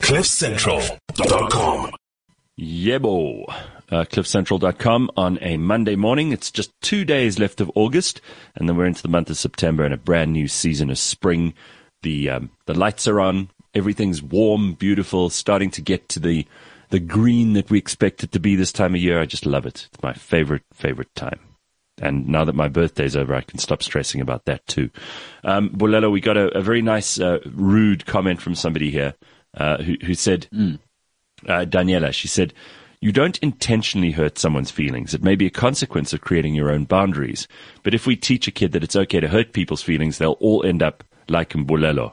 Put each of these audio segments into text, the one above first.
CliffCentral.com. Yebo. CliffCentral.com on a Monday morning. It's just 2 days left of August, and then we're into the month of September and a brand new season of spring. The lights are on. Everything's warm, beautiful, starting to get to the green that we expect it to be this time of year. I just love it. It's my favorite time. And now that my birthday's over, I can stop stressing about that too. Bolelo, we got a very nice, rude comment from somebody here who said, Daniela, she said, "You don't intentionally hurt someone's feelings. It may be a consequence of creating your own boundaries. But if we teach a kid that it's okay to hurt people's feelings, they'll all end up like Bolelo."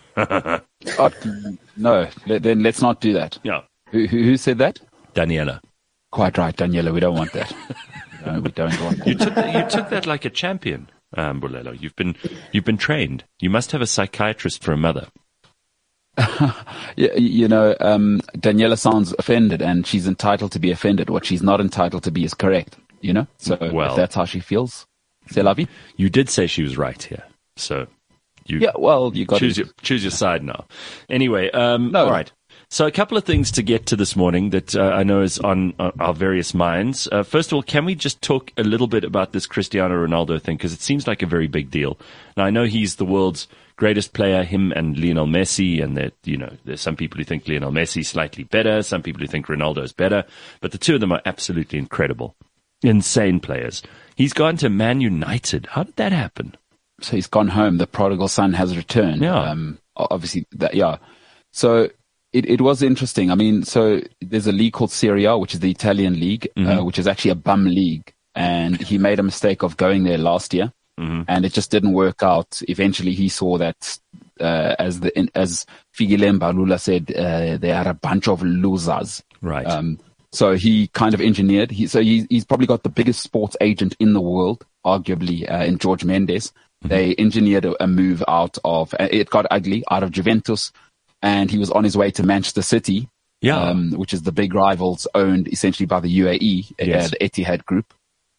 No, then let's not do that. Yeah. Who said that? Daniela. Quite right, Daniela. We don't want that. No, we don't want that. You took that like a champion, Bolelo. You've been trained. You must have a psychiatrist for a mother. Daniela sounds offended, and she's entitled to be offended. What she's not entitled to be is correct, So if that's how she feels, c'est la vie. You did say she was right here, so you got choose your side now. Anyway, all right. So a couple of things to get to this morning that I know is on our various minds. First of all, can we just talk a little bit about this Cristiano Ronaldo thing? Because it seems like a very big deal. Now, I know he's the world's greatest player, him and Lionel Messi, and that, there's some people who think Lionel Messi is slightly better, some people who think Ronaldo is better, but the two of them are absolutely incredible. Insane players. He's gone to Man United. How did that happen? So he's gone home. The prodigal son has returned. Yeah. Obviously, So it was interesting. I mean, so there's a league called Serie A, which is the Italian league, which is actually a bum league. And he made a mistake of going there last year, and it just didn't work out. Eventually, he saw that, as Figile Mbalula said, they are a bunch of losers. Right. So he kind of engineered. He's probably got the biggest sports agent in the world, arguably, in George Mendes. They engineered a move out of, it got ugly, out of Juventus, and he was on his way to Manchester City, which is the big rivals owned essentially by the UAE, the Etihad Group.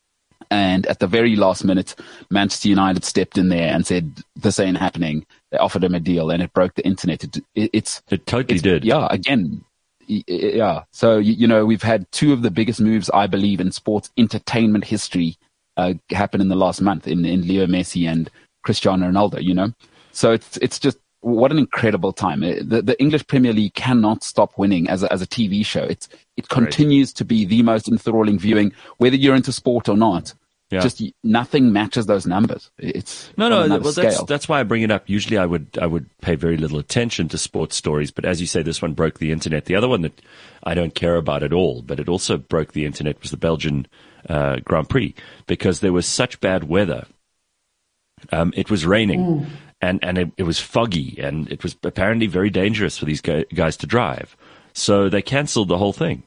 And at the very last minute, Manchester United stepped in there and said, "This ain't happening." They offered him a deal, and it broke the internet. It totally did. Yeah, again. Yeah. So, we've had two of the biggest moves, I believe, in sports entertainment history happen in the last month in Leo Messi and Cristiano Ronaldo, So it's just, what an incredible time. The English Premier League cannot stop winning as a TV show. It continues to be the most enthralling viewing, whether you're into sport or not. Yeah. Just nothing matches those numbers. It's that's why I bring it up. Usually I would pay very little attention to sports stories, but as you say, this one broke the internet. The other one that I don't care about at all, but it also broke the internet, was the Belgian Grand Prix, because there was such bad weather. It was raining. And it was foggy, and it was apparently very dangerous for these guys to drive. So they cancelled the whole thing.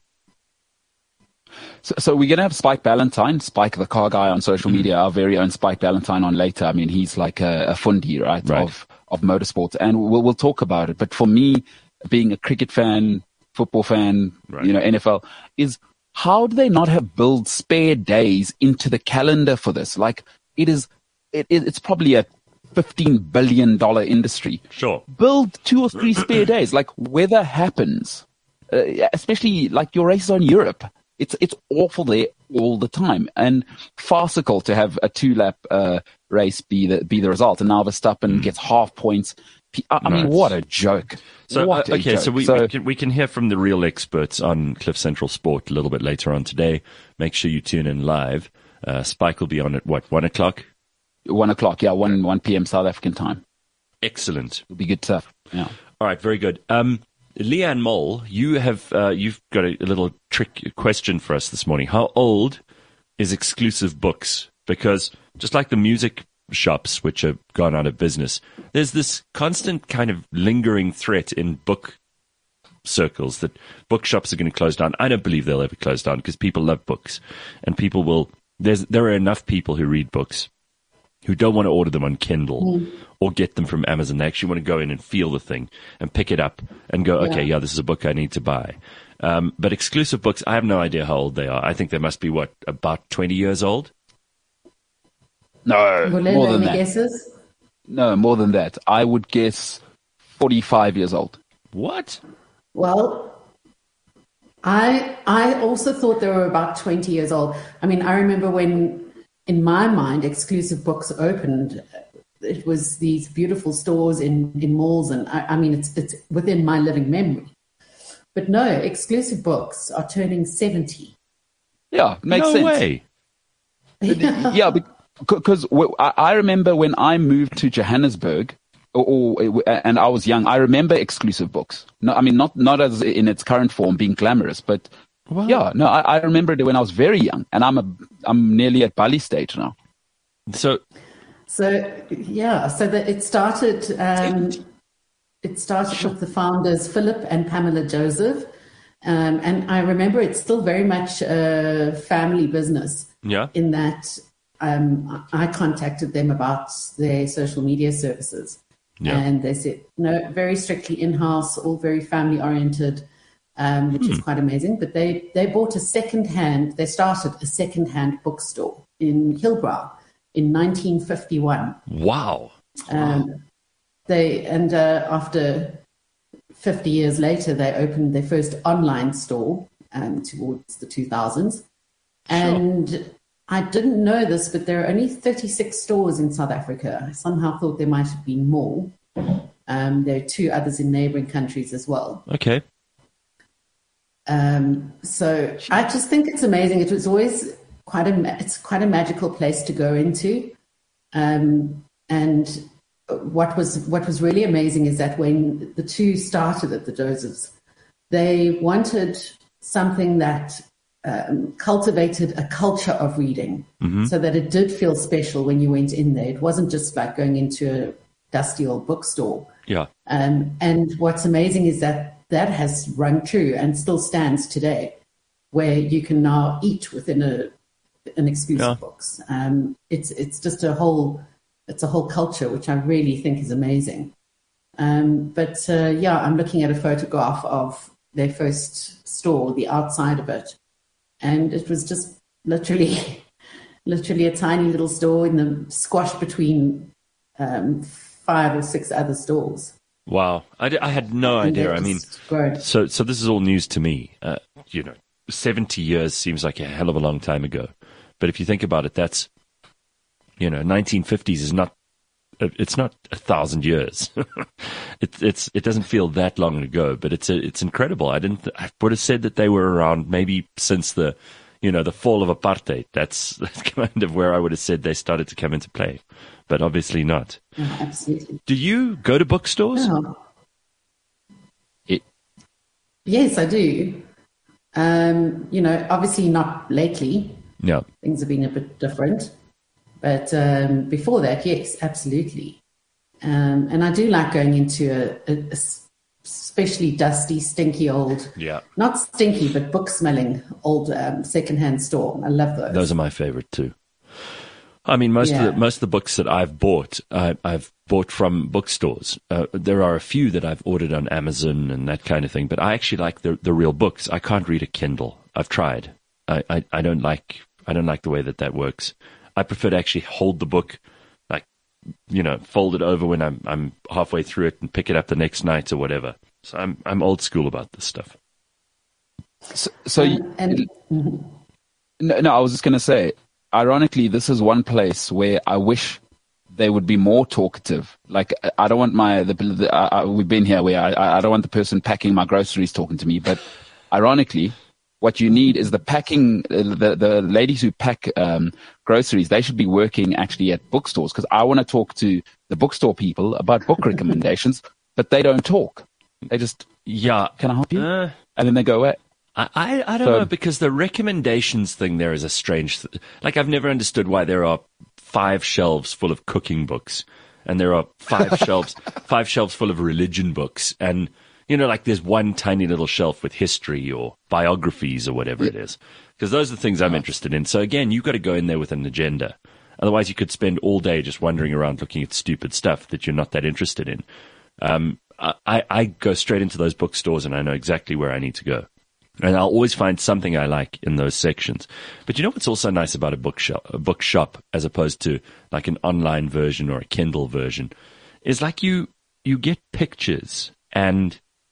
So we're going to have Spike Ballantyne, Spike the car guy on social media, our very own Spike Ballantyne on later. I mean, he's like a fundi, right? Of motorsports. And we'll talk about it. But for me, being a cricket fan, football fan, NFL, is how do they not have built spare days into the calendar for this? Like, it's probably a $15 billion industry. Sure. Build 2 or 3 spare days. Like, weather happens, especially like your races on Europe. It's awful there all the time, and farcical to have a 2-lap race be the result. And now Verstappen gets half points. I mean, what a joke! So what a joke. So we can hear from the real experts on Cliff Central Sport a little bit later on today. Make sure you tune in live. Spike will be on at 1 o'clock. 1 o'clock, 1 p.m. South African time. Excellent. It'll be good stuff. Yeah. All right, very good. Leanne Mole, you've got a little trick question for us this morning. How old is Exclusive Books? Because just like the music shops, which have gone out of business, there's this constant kind of lingering threat in book circles that bookshops are going to close down. I don't believe they'll ever close down, because people love books, and people will. There are enough people who read books who don't want to order them on Kindle or get them from Amazon. They actually want to go in and feel the thing and pick it up and go, okay, this is a book I need to buy. But Exclusive Books, I have no idea how old they are. I think they must be, about 20 years old? No, more than that. Guesses? No, more than that. I would guess 45 years old. What? Well, I also thought they were about 20 years old. I mean, I remember when, in my mind, Exclusive Books opened. It was these beautiful stores in malls, and I mean, it's within my living memory. But no, Exclusive Books are turning 70. Yeah, makes sense. No way. Yeah, because I remember when I moved to Johannesburg, and I was young. I remember Exclusive Books. No, I mean not as in its current form being glamorous, but Wow. yeah, no, I remember it when I was very young, and I'm nearly at Bali stage now. So yeah, so it started. It started with the founders Philip and Pamela Joseph, and I remember it's still very much a family business. yeah. In that, I contacted them about their social media services, Yeah. and they said no, very strictly in-house, all very family oriented. Which is quite amazing. But they bought they started a second-hand bookstore in Hillbrow in 1951. Wow. After 50 years later, they opened their first online store towards the 2000s. And I didn't know this, but there are only 36 stores in South Africa. I somehow thought there might have been more. There are 2 others in neighboring countries as well. Okay. So I just think it's amazing. It was always quite a magical place to go into. And what was really amazing is that when the 2 started at the Josephs, they wanted something that cultivated a culture of reading, so that it did feel special when you went in there. It wasn't just like going into a dusty old bookstore. Yeah. And what's amazing is that has rung true and still stands today, where you can now eat within an Exclusive Books. It's just a whole culture, which I really think is amazing. I'm looking at a photograph of their first store, the outside of it, and it was just literally a tiny little store in the squash between 5 or 6 other stores. Wow. I had no idea. I mean, grown. so this is all news to me. 70 years seems like a hell of a long time ago. But if you think about it, that's, 1950s is not, it's not 1,000 years. It doesn't feel that long ago, but it's incredible. I would have said that they were around maybe since the fall of apartheid. That's kind of where I would have said they started to come into play, but obviously not. Yeah, absolutely. Do you go to bookstores? Oh. Yes, I do. Obviously not lately. Yeah. Things have been a bit different. But before that, yes, absolutely. And I do like going into a especially dusty, stinky old, not stinky, but book-smelling old secondhand store. I love those. Those are my favorite too. I mean, most of the books that I've bought, I've bought from bookstores. There are a few that I've ordered on Amazon and that kind of thing, but I actually like the real books. I can't read a Kindle. I've tried. I don't like the way that works. I prefer to actually hold the book, like, fold it over when I'm halfway through it and pick it up the next night or whatever. So I'm old school about this stuff. No, I was just going to say, ironically, this is one place where I wish they would be more talkative. Like, I don't want we've been here where I don't want the person packing my groceries talking to me, but ironically, what you need is the packing, the ladies who pack groceries, they should be working actually at bookstores, because I want to talk to the bookstore people about book recommendations, but they don't talk. They just, can I help you? And then they go away. I don't know, because the recommendations thing there is a strange, like, I've never understood why there are 5 shelves full of cooking books and there are 5 shelves full of religion books, and like there's one tiny little shelf with history or biographies or whatever it is, because those are the things I'm interested in. So again, you've got to go in there with an agenda. Otherwise you could spend all day just wandering around looking at stupid stuff that you're not that interested in. I go straight into those bookstores and I know exactly where I need to go. And I'll always find something I like in those sections. But what's also nice about a bookshop as opposed to like an online version or a Kindle version is, like, you get pictures and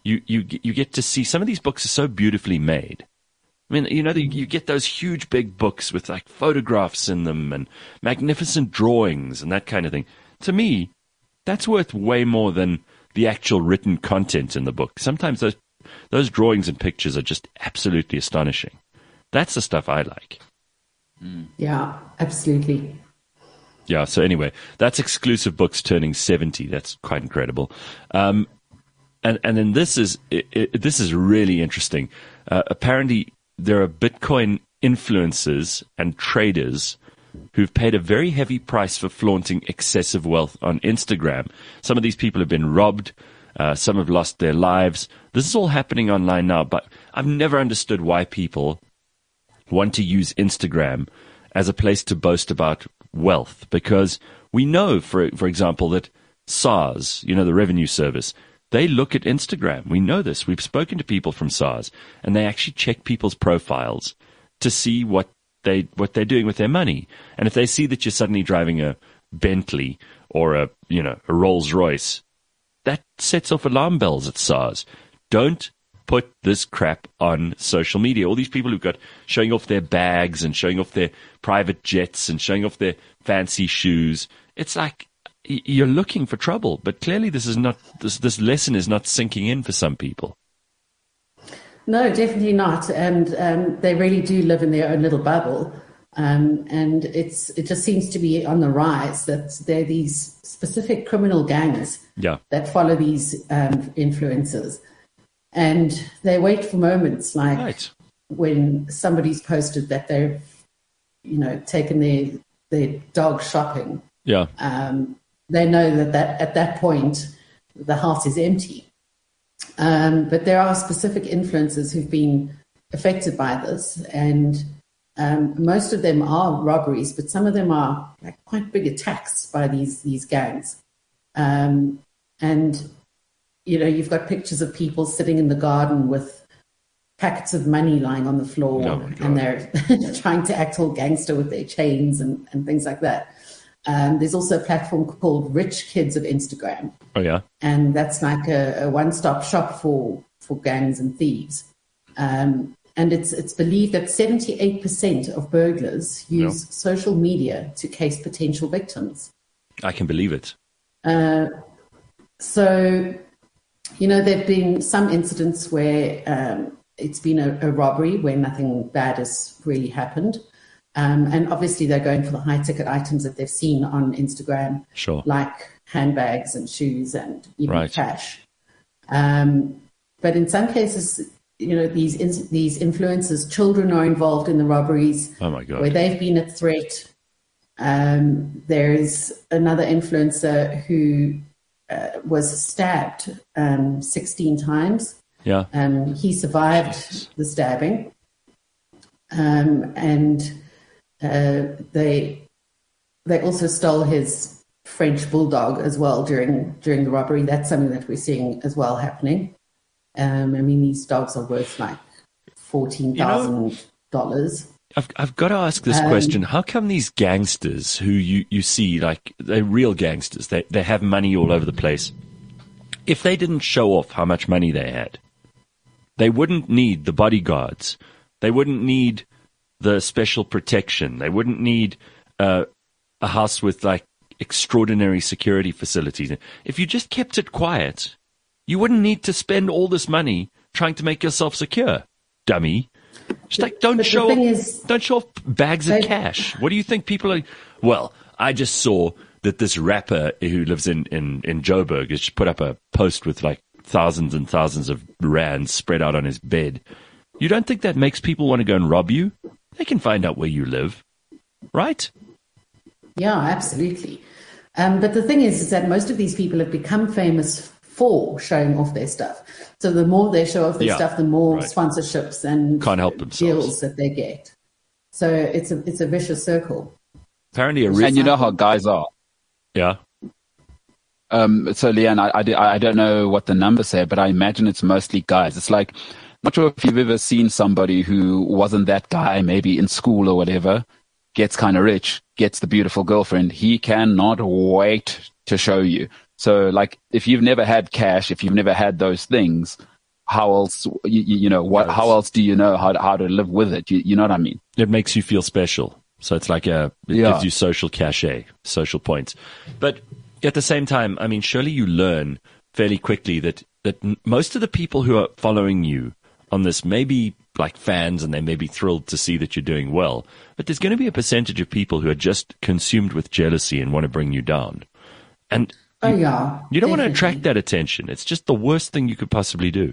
you get to see some of these books are so beautifully made. I mean, you get those huge big books with like photographs in them and magnificent drawings and that kind of thing. To me, that's worth way more than the actual written content in the book. Sometimes those drawings and pictures are just absolutely astonishing. That's the stuff I like. Yeah, absolutely. Yeah, so anyway, that's Exclusive Books turning 70. That's quite incredible. And then this is really interesting. Apparently, there are Bitcoin influencers and traders who've paid a very heavy price for flaunting excessive wealth on Instagram. Some of these people have been robbed. Some have lost their lives. This is all happening online now, but I've never understood why people want to use Instagram as a place to boast about wealth, because we know, for example, that SARS, the revenue service, they look at Instagram. We know this. We've spoken to people from SARS, and they actually check people's profiles to see what they're doing with their money. And if they see that you're suddenly driving a Bentley or a Rolls Royce, that sets off alarm bells at SARS. Don't put this crap on social media. All these people who've got showing off their bags and showing off their private jets and showing off their fancy shoes. It's like you're looking for trouble, but clearly this this lesson is not sinking in for some people. No, definitely not. And they really do live in their own little bubble. And it just seems to be on the rise that there are these specific criminal gangs that follow these influencers. And they wait for moments like when somebody's posted that they've, taken their dog shopping. Yeah. They know that at that point the house is empty. But there are specific influencers who've been affected by this, and most of them are robberies, but some of them are like quite big attacks by these gangs. And you've got pictures of people sitting in the garden with packets of money lying on the floor, and they're trying to act all gangster with their chains and things like that. There's also a platform called Rich Kids of Instagram. Oh, yeah. And that's like a one-stop shop for gangs and thieves. And it's believed that 78% of burglars use social media to case potential victims. I can believe it. So, there have been some incidents where it's been a robbery where nothing bad has really happened. And obviously they're going for the high-ticket items that they've seen on Instagram, like handbags and shoes and even cash. But in some cases, these influencers, children are involved in the robberies. Oh my God. Where they've been a threat. There's another influencer who was stabbed 16 times. Yeah. He survived the stabbing. And they also stole his French bulldog as well during the robbery. That's something that we're seeing as well happening. These dogs are worth like $14,000. I've got to ask this question. How come these gangsters who you see, like, they're real gangsters, they have money all over the place. If they didn't show off how much money they had, they wouldn't need the bodyguards. They wouldn't need the special protection. They wouldn't need a house with like extraordinary security facilities. If you just kept it quiet, you wouldn't need to spend all this money trying to make yourself secure, dummy. Just like don't show off bags of cash. What do you think people are? Well, I just saw that this rapper who lives in Joburg has put up a post with like thousands and thousands of rands spread out on his bed. You don't think that makes people want to go and rob you? They can find out where you live, right? Yeah, absolutely. But the thing is that most of these people have become famous for showing off their stuff. So the more they show off their stuff, the more sponsorships and can't help themselves. Deals that they get. So it's a vicious circle. Apparently, and you know how guys are. Yeah. So Leanne, I don't know what the numbers say, but I imagine it's mostly guys. It's like, not sure if you've ever seen somebody who wasn't that guy, maybe in school or whatever, gets kind of rich, gets the beautiful girlfriend. He cannot wait to show you. So like, if you've never had cash, if you've never had those things, how else, how else do you know how to live with it? You know what I mean? It makes you feel special. So it's like it gives you social cachet, social points. But at the same time, I mean, surely you learn fairly quickly that most of the people who are following you on this may be like fans and they may be thrilled to see that you're doing well. But there's going to be a percentage of people who are just consumed with jealousy and want to bring you down. And you don't want to attract that attention. It's just the worst thing you could possibly do.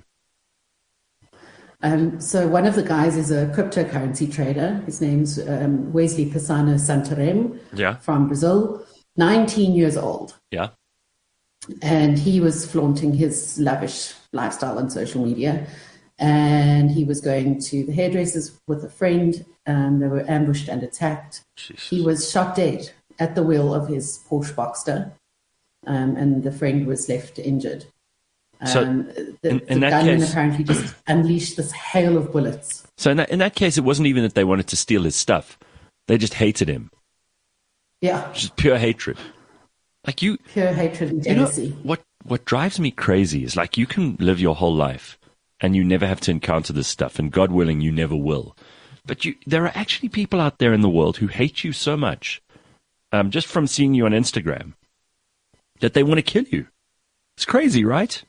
So one of the guys is a cryptocurrency trader. His name's Wesley Pisano Santarém from Brazil, 19 years old. Yeah. And he was flaunting his lavish lifestyle on social media. And he was going to the hairdressers with a friend. They were ambushed and attacked. Jesus. He was shot dead at the wheel of his Porsche Boxster. And the friend was left injured. So the gunman apparently just unleashed this hail of bullets. So in that case, it wasn't even that they wanted to steal his stuff. They just hated him. Yeah. Just pure hatred. Pure hatred and jealousy. What drives me crazy is like you can live your whole life and you never have to encounter this stuff. And God willing, you never will. But there are actually people out there in the world who hate you so much, just from seeing you on Instagram, that they want to kill you. It's crazy, right?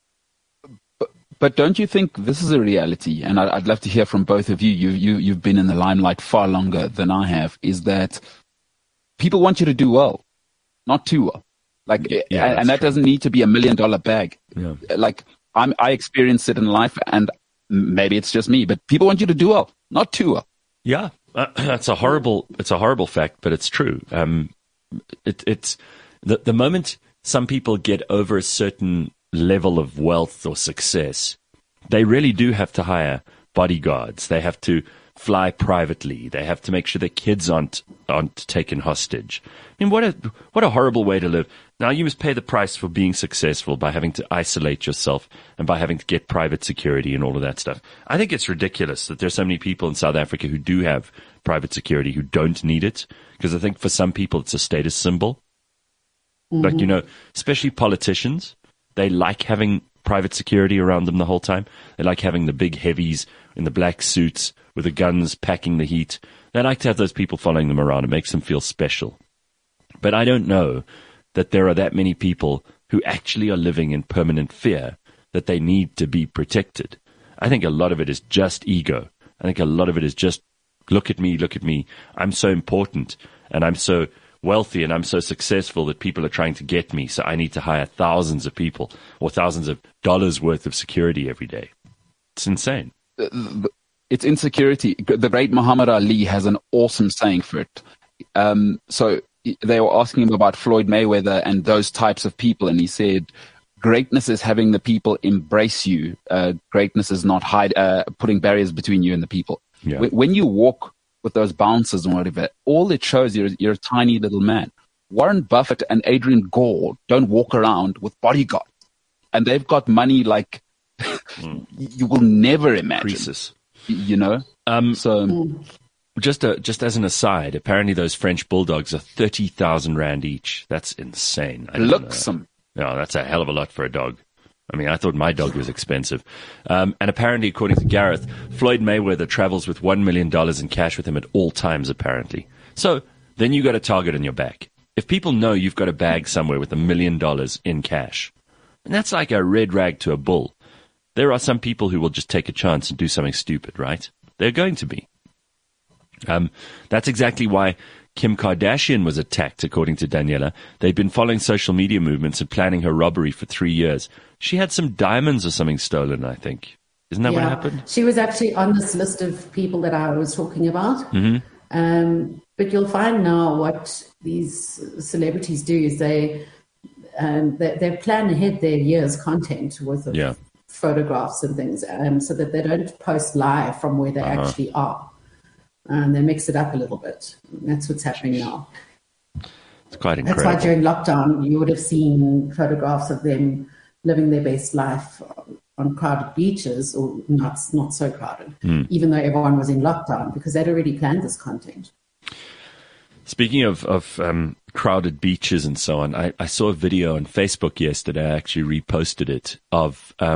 But don't you think this is a reality? And I'd love to hear from both of you. You've been in the limelight far longer than I have. Is that people want you to do well, not too well. And that doesn't need to be $1 million bag. Yeah. I experience it in life, and maybe it's just me. But people want you to do well, not too well. Yeah, it's a horrible fact, but it's true. It's the moment some people get over a certain level of wealth or success, they really do have to hire bodyguards. They have to fly privately. They have to make sure their kids aren't taken hostage. I mean, what a horrible way to live. Now you must pay the price for being successful by having to isolate yourself and by having to get private security and all of that stuff. I think it's ridiculous that there's so many people in South Africa who do have private security who don't need it, because I think for some people it's a status symbol. Mm-hmm. Like, especially politicians. They like having private security around them the whole time. They like having the big heavies in the black suits with the guns packing the heat. They like to have those people following them around. It makes them feel special. But I don't know that there are that many people who actually are living in permanent fear that they need to be protected. I think a lot of it is just ego. I think a lot of it is just, look at me. I'm so important and I'm so wealthy and I'm so successful that people are trying to get me, so I need to hire thousands of people or thousands of dollars worth of security every day. It's insane. It's insecurity. The great Muhammad Ali has an awesome saying for it. So they were asking him about Floyd Mayweather and those types of people, and he said, greatness is having the people embrace you. Greatness is not putting barriers between you and the people. Yeah. When you walk with those bouncers and whatever, all it shows you're a tiny little man. Warren Buffett and Adrian Gore don't walk around with bodyguards, and they've got money like you will never imagine. Croesus. Just as an aside, apparently those French bulldogs are 30,000 rand each. That's insane. Looksome. No, that's a hell of a lot for a dog. I mean, I thought my dog was expensive. And apparently, according to Gareth, Floyd Mayweather travels with $1 million in cash with him at all times, apparently. So then you got a target on your back. If people know you've got a bag somewhere with $1 million in cash, and that's like a red rag to a bull, there are some people who will just take a chance and do something stupid, right? They're going to be. That's exactly why Kim Kardashian was attacked, according to Daniela. They'd been following social media movements and planning her robbery for 3 years. She had some diamonds or something stolen, I think. Isn't that what happened? She was actually on this list of people that I was talking about. Mm-hmm. But you'll find now what these celebrities do is they plan ahead their year's content with photographs and things, so that they don't post live from where they actually are. And they mix it up a little bit. That's what's happening now. It's quite incredible. That's why during lockdown you would have seen photographs of them living their best life on crowded beaches, or not so crowded, even though everyone was in lockdown, because they'd already planned this content. Speaking of crowded beaches and so on, I saw a video on Facebook yesterday. I actually reposted it of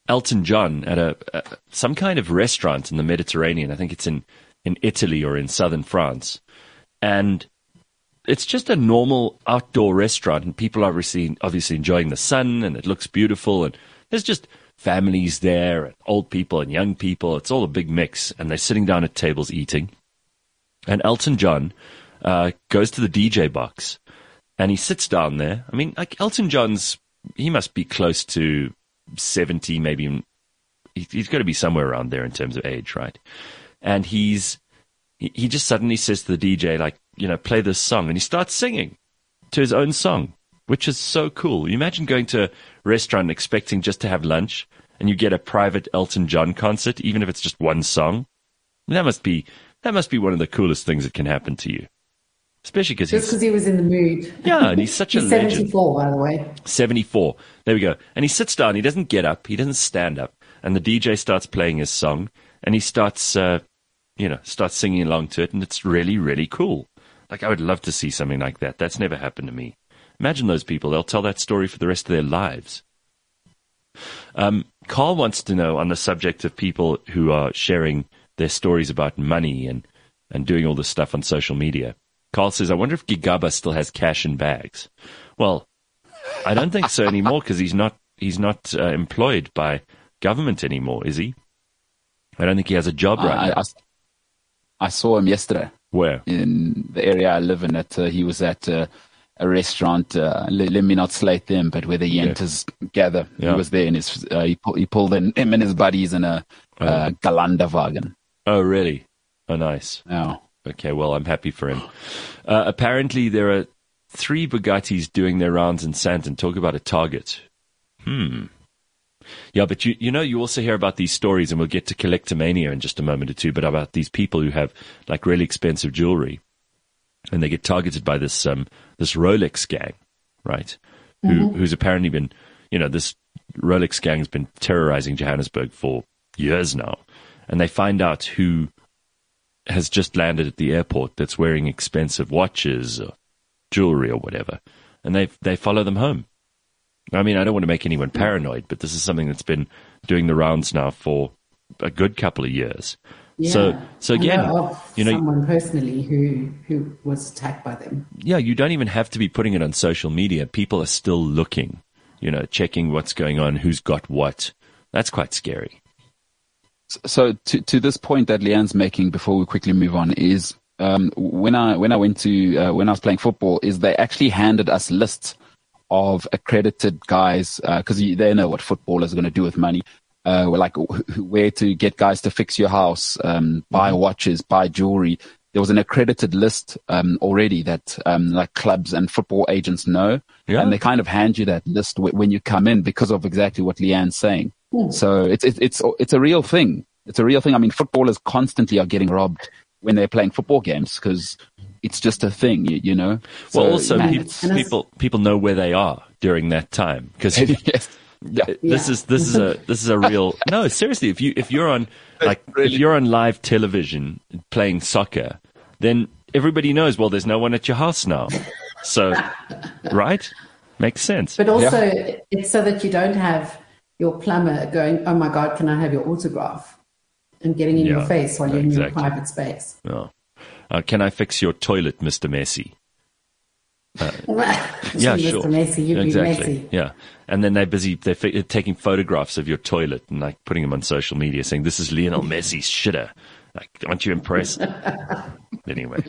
Elton John at some kind of restaurant in the Mediterranean. I think it's in Italy or in southern France. And it's just a normal outdoor restaurant, and people are obviously enjoying the sun, and it looks beautiful, and there's just families there, and old people and young people. It's all a big mix, and they're sitting down at tables eating. And Elton John goes to the DJ box, and he sits down there. I mean, like Elton John's, he must be close to 70, maybe. He's got to be somewhere around there in terms of age, right? And he just suddenly says to the DJ, like, play this song. And he starts singing to his own song, which is so cool. You imagine going to a restaurant expecting just to have lunch, and you get a private Elton John concert, even if it's just one song. That must be one of the coolest things that can happen to you. Especially because he was in the mood. Yeah, and he's such a legend. 74, by the way. 74. There we go. And he sits down. He doesn't get up. He doesn't stand up. And the DJ starts playing his song, and he starts singing along to it, and it's really, really cool. Like, I would love to see something like that. That's never happened to me. Imagine those people. They'll tell that story for the rest of their lives. Carl wants to know on the subject of people who are sharing their stories about money and doing all this stuff on social media. Carl says, I wonder if Gigaba still has cash in bags. Well, I don't think so anymore, because he's not employed by government anymore, is he? I don't think he has a job right now. I saw him yesterday. Where? In the area I live in. He was at a restaurant. Let me not slate them, but where the Yentas gather. Yeah. He was there, and he pulled in him and his buddies in a Galanderwagen. Oh, really? Oh, nice. Yeah. Okay, well, I'm happy for him. Apparently, there are 3 Bugattis doing their rounds in Sandton. Talk about a target. Yeah, but you also hear about these stories, and we'll get to Collectomania in just a moment or two, but about these people who have like really expensive jewelry, and they get targeted by this Rolex gang, right? Mm-hmm. Who's apparently been, this Rolex gang has been terrorizing Johannesburg for years now, and they find out who has just landed at the airport that's wearing expensive watches or jewelry or whatever, and they follow them home. I mean, I don't want to make anyone paranoid, but this is something that's been doing the rounds now for a good couple of years. Yeah. So again, someone personally who was attacked by them. Yeah, you don't even have to be putting it on social media. People are still looking, checking what's going on, who's got what. That's quite scary. So to this point that Leanne's making before we quickly move on is when I was playing football, is they actually handed us lists of accredited guys, because they know what footballers are going to do with money, like where to get guys to fix your house, buy watches, buy jewelry. There was an accredited list already that like clubs and football agents know, and they kind of hand you that list when you come in because of exactly what Leanne's saying. So it's a real thing. It's a real thing. I mean, footballers constantly are getting robbed when they're playing football games because it's just a thing, So, well, also people know where they are during that time because yes. This is a real no. Seriously, if you're on if you're on live television playing soccer, then everybody knows. Well, there's no one at your house now, so right, makes sense. But also, it's so that you don't have your plumber going, "Oh my God, can I have your autograph?" and getting in your face while you're in your private space. Yeah. Can I fix your toilet, Mr. Messi? Yeah, sure. Mr. Messi, you be Messi. Yeah. And then they're taking photographs of your toilet and like putting them on social media saying, this is Lionel Messi's shitter. Like, aren't you impressed? Anyway.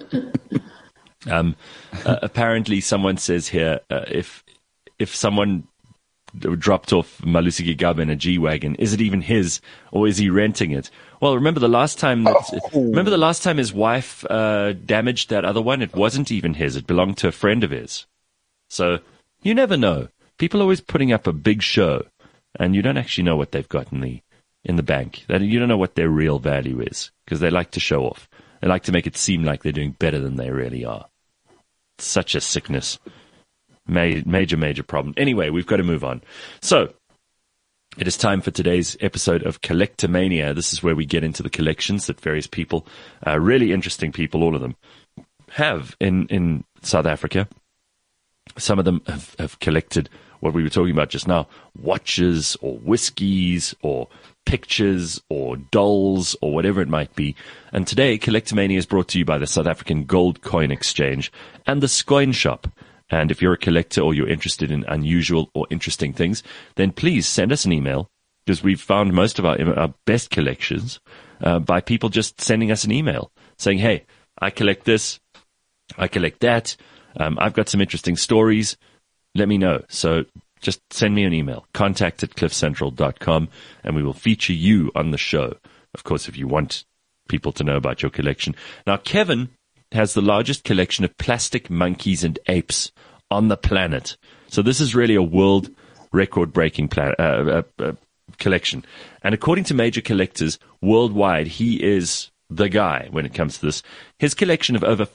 Apparently someone says here, if someone dropped off Malusi Gigaba in a G-Wagon, is it even his or is he renting it? Well, remember the last time his wife damaged that other one? It wasn't even his. It belonged to a friend of his. So you never know. People are always putting up a big show, and you don't actually know what they've got in the bank. You don't know what their real value is because they like to show off. They like to make it seem like they're doing better than they really are. It's such a sickness. Major problem. Anyway, we've got to move on. So it is time for today's episode of Collectomania. This is where we get into the collections that various people, really interesting people, all of them, have in South Africa. Some of them have collected what we were talking about just now, watches or whiskies or pictures or dolls or whatever it might be. And today, Collectomania is brought to you by the South African Gold Coin Exchange and the Scoin Shop. And if you're a collector or you're interested in unusual or interesting things, then please send us an email, because we've found most of our best collections by people just sending us an email saying, hey, I collect this, I collect that, I've got some interesting stories, let me know. So just send me an email, contact@cliffcentral.com, and we will feature you on the show, of course, if you want people to know about your collection. Now, Kevin has the largest collection of plastic monkeys and apes on the planet. So this is really a world record-breaking collection. And according to major collectors worldwide, he is the guy when it comes to this. His collection of over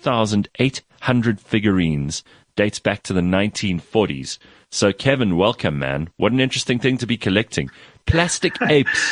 5,800 figurines dates back to the 1940s. So, Kevin, welcome, man. What an interesting thing to be collecting. Plastic apes.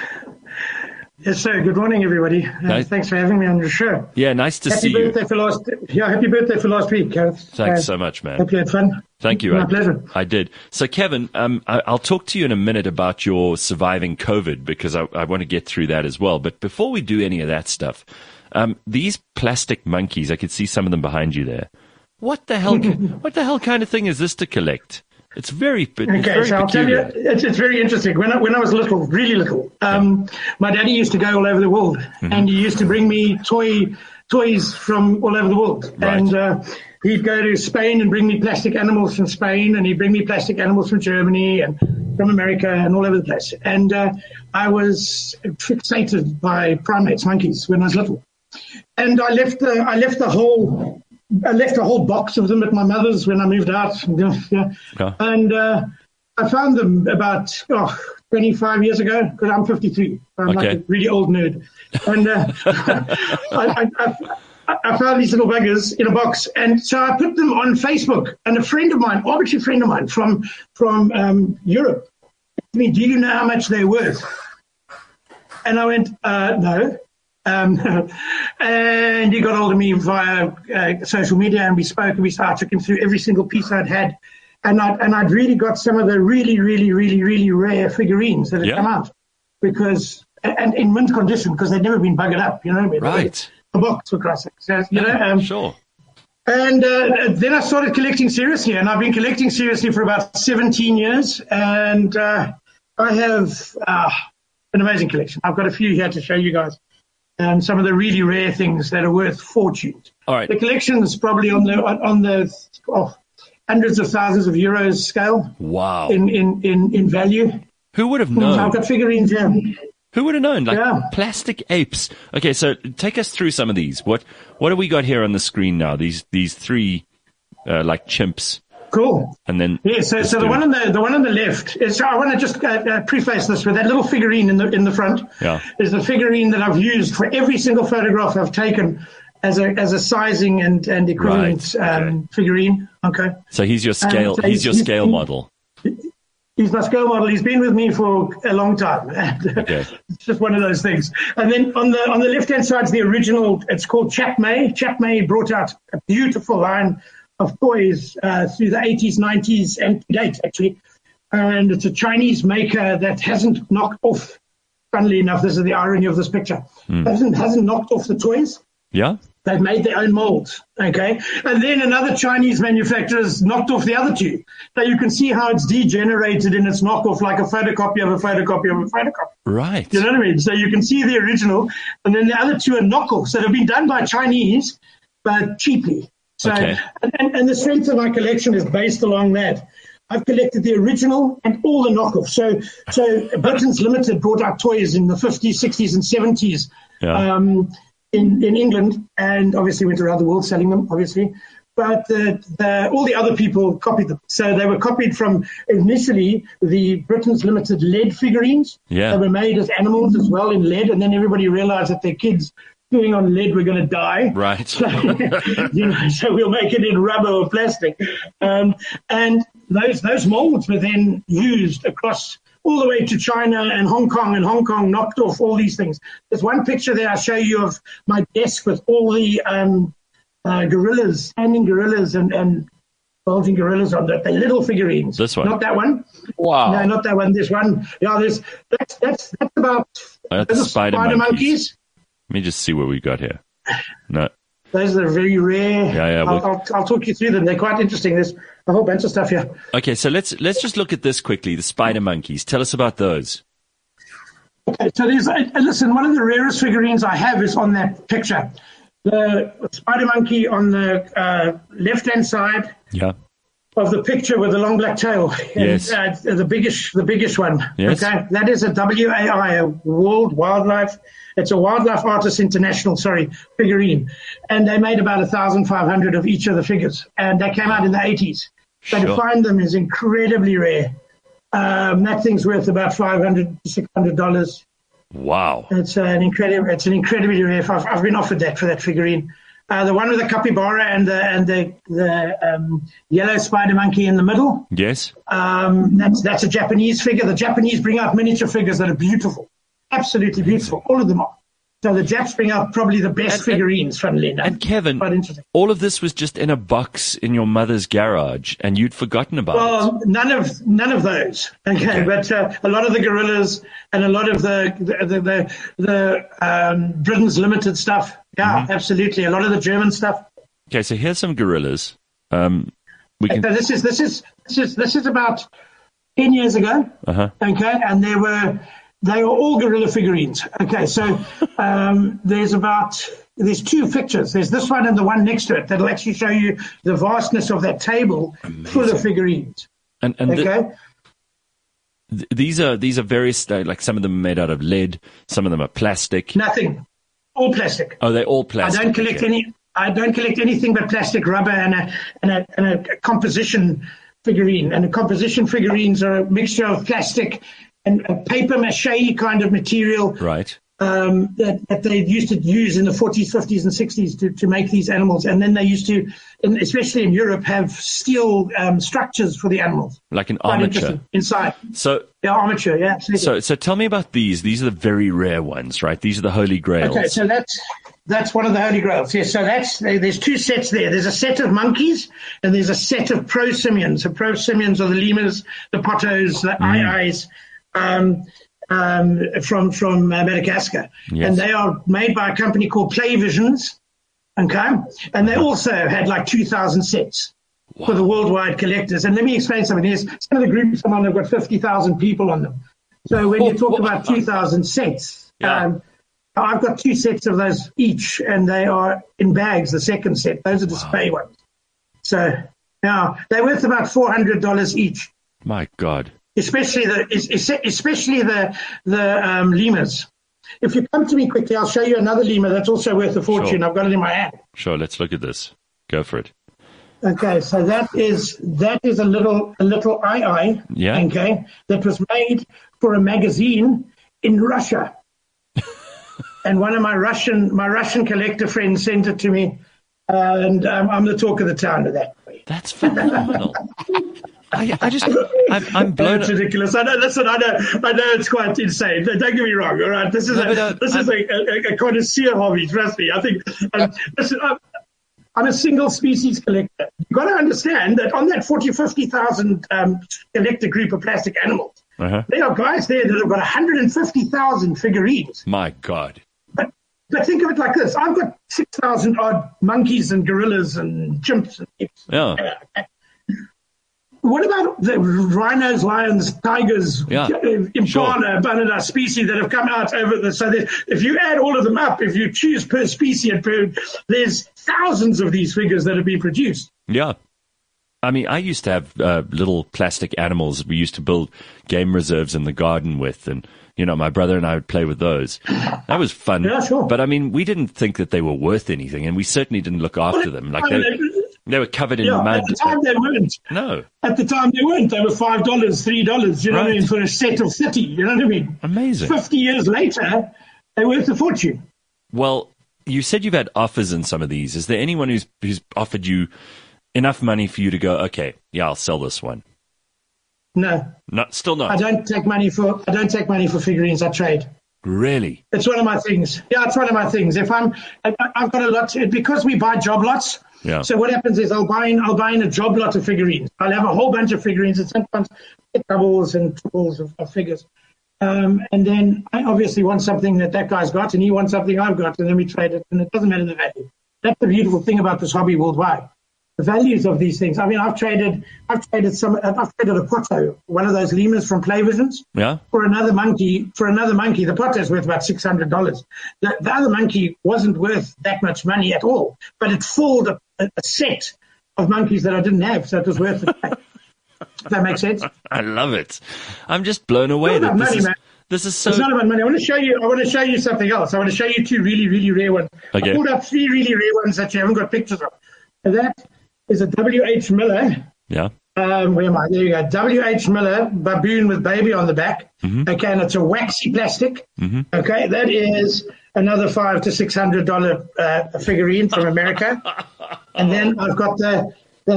Yes, sir. Good morning, everybody. Thanks for having me on your show. Yeah, nice to see you. Happy birthday for last week, Gareth. Thanks so much, man. Hope you had fun. Thank you. My pleasure. I did. So, Kevin, I'll talk to you in a minute about your surviving COVID, because I want to get through that as well. But before we do any of that stuff, these plastic monkeys, I could see some of them behind you there. What the hell kind of thing is this to collect? It's very peculiar. So I'll tell you, it's very interesting. When I was little, really little, my daddy used to go all over the world, and he used to bring me toys from all over the world. Right. And he'd go to Spain and bring me plastic animals from Spain, and he'd bring me plastic animals from Germany and from America and all over the place. And I was fixated by primates, monkeys, when I was little. And I left a whole box of them at my mother's when I moved out. Yeah. And I found them about 25 years ago, because I'm 53. I'm like a really old nerd. And I found these little buggers in a box. And so I put them on Facebook. And a friend of mine, arbitrary friend of mine from Europe, asked me, do you know how much they're worth? And I went, no. And he got hold of me via social media, and we spoke, and I took him through every single piece I'd had, and I'd really got some of the really, really, really, really rare figurines that had come out, because, and in mint condition, because they'd never been buggered up, you know what I mean? Right. A box, for Christ's sake. So, you know, sure. And then I started collecting seriously, and I've been collecting seriously for about 17 years, and I have an amazing collection. I've got a few here to show you guys. And some of the really rare things that are worth fortunes. All right. The collection is probably on the hundreds of thousands of euros scale. Wow. In value. Who would have known? I've got figurines here. Who would have known? Plastic apes. Okay, so take us through some of these. What have we got here on the screen now? These three like chimps. Cool. And then so the one on the left is. I want to just preface this with that little figurine in the front. Yeah. Is the figurine that I've used for every single photograph I've taken as a sizing and equivalent figurine. Okay. So he's your scale. He's your scale model. He's my scale model. He's been with me for a long time. Okay. It's just one of those things. And then on the left-hand side is the original. It's called Chap May. Chap May brought out a beautiful line of toys through the 80s, 90s, and to date, actually. And it's a Chinese maker that hasn't knocked off, funnily enough, this is the irony of this picture, hasn't knocked off the toys. Yeah. They've made their own molds, okay? And then another Chinese manufacturer has knocked off the other two. So you can see how it's degenerated in its knockoff, like a photocopy of a photocopy of a photocopy. Right. You know what I mean? So you can see the original, and then the other two are knockoffs that have been done by Chinese, but cheaply. So, and the strength of my collection is based along that. I've collected the original and all the knockoffs. So Britain's Limited brought out toys in the 50s, 60s, and 70s in England, and obviously went around the world selling them, obviously. But all the other people copied them. So they were copied from initially the Britain's Limited lead figurines. Yeah. They were made as animals as well in lead, and then everybody realized that their kids doing on lead were going to die. Right. So, so we'll make it in rubber or plastic. And those molds were then used across all the way to China and Hong Kong knocked off all these things. There's one picture there I show you of my desk with all the gorillas, standing gorillas and bulging gorillas on that. They're little figurines. This one? Not that one. Wow. No, not that one. This one. Yeah, that's about The spider monkeys. Let me just see what we got here. No. Those are very rare. Yeah. I'll talk you through them. They're quite interesting. There's a whole bunch of stuff here. Okay, so let's just look at this quickly. The spider monkeys. Tell us about those. Okay, so listen, one of the rarest figurines I have is on that picture. The spider monkey on the left-hand side of the picture with the long black tail. Yes. And, the biggest one. Yes. Okay, that is a WAI, a World Wildlife. It's a Wildlife Artists International, figurine. And they made about 1,500 of each of the figures. And they came out in the 80s. So to find them is incredibly rare. That thing's worth about $500 to $600. Wow. It's an incredibly rare. I've been offered that for that figurine. The one with the capybara and the yellow spider monkey in the middle. Yes. That's a Japanese figure. The Japanese bring out miniature figures that are beautiful. Absolutely beautiful. All of them are. So the Japs bring out probably the best figurines, funnily enough. And Kevin, quite interesting. All of this was just in a box in your mother's garage, and you'd forgotten about it. Well, none of those. Okay. But a lot of the gorillas and a lot of the Britain's Limited stuff. Yeah, absolutely. A lot of the German stuff. Okay, so here's some gorillas. So this is about 10 years ago. Okay, and they were all gorilla figurines. Okay, so there's two pictures. There's this one and the one next to it that'll actually show you the vastness of that table. Amazing. Full of figurines. And these are various, like some of them are made out of lead, some of them are plastic. Nothing. All plastic. Oh, they're all plastic. I don't collect anything but plastic, rubber, and a composition figurine. And the composition figurines are a mixture of plastic and a paper mache kind of material. Right. That they used to use in the 40s, 50s, and 60s to make these animals. And then they used to, especially in Europe, have steel structures for the animals. Like an armature. Inside. So, yeah, armature, yeah, absolutely. So tell me about these. These are the very rare ones, right? These are the Holy Grails. Okay, so that's one of the Holy Grails. Yes, so there's two sets there. There's a set of monkeys and there's a set of prosimians. The prosimians are the lemurs, the potos, the aye-ayes, from Madagascar. Yes. And they are made by a company called Playvisions. Okay. And they also had like 2,000 sets for the worldwide collectors. And let me explain something. There's some of the groups have got 50,000 people on them. So when you talk about 2,000 sets, I've got two sets of those each, and they are in bags, the second set. Those are display ones. So now they're worth about $400 each. My God. Especially the lemurs. If you come to me quickly, I'll show you another lemur that's also worth a fortune. Sure. I've got it in my hand. Sure, let's look at this. Go for it. Okay, so that is a little aye-aye. Yeah. Okay, that was made for a magazine in Russia. And one of my Russian collector friends sent it to me, and I'm the talk of the town of that. That's phenomenal. I'm blown. That's ridiculous. I know it's quite insane. Don't get me wrong. All right, this is a connoisseur hobby. Trust me. I think. Listen, I'm a single species collector. You've got to understand that on that 50,000 collector group of plastic animals, there are guys there that have got 150,000 figurines. My God. But think of it like this. I've got 6,000 odd monkeys and gorillas and chimps and apes. Yeah. What about the rhinos, lions, tigers, impala, Banana species that have come out over so if you add all of them up, if you choose per species, there's thousands of these figures that have been produced. Yeah. I mean, I used to have little plastic animals we used to build game reserves in the garden with, and my brother and I would play with those. That was fun. Yeah, sure. But I mean, we didn't think that they were worth anything, and we certainly didn't look after them. Like they were covered in mud. At the time, they weren't. No. At the time, they weren't. They were $5, $3. You know what I mean? For a set of 30. You know what I mean? Amazing. 50 years later, they're worth a fortune. Well, you said you've had offers in some of these. Is there anyone who's offered you enough money for you to go, okay, yeah, I'll sell this one? No. Still not. I don't take money for figurines. I trade. Really? It's one of my things. Yeah, it's one of my things. I've got a lot because we buy job lots. Yeah. So what happens is I'll buy in a job lot of figurines. I'll have a whole bunch of figurines, and sometimes get doubles and triples of figures. And then I obviously want something that guy's got, and he wants something I've got, and then we trade it, and it doesn't matter the value. That's the beautiful thing about this hobby worldwide. The values of these things. I mean, I've traded a Potto, one of those lemurs from Playvisions, for another monkey. The Potto's worth about $600. The other monkey wasn't worth that much money at all, but it fooled a set of monkeys that I didn't have, so it was worth it. Does that make sense? I love it. I'm just blown away. It's not about money, man. This is so. It's not about money. I want to show you something else. I want to show you two really, really rare ones. Okay. I pulled up 3 really rare ones that you haven't got pictures of. And that is a W.H. Miller. Yeah. Where am I? There you go. W.H. Miller baboon with baby on the back. Mm-hmm. Okay, and it's a waxy plastic. Mm-hmm. Okay, that is another $500 to $600 figurine from America. And then I've got the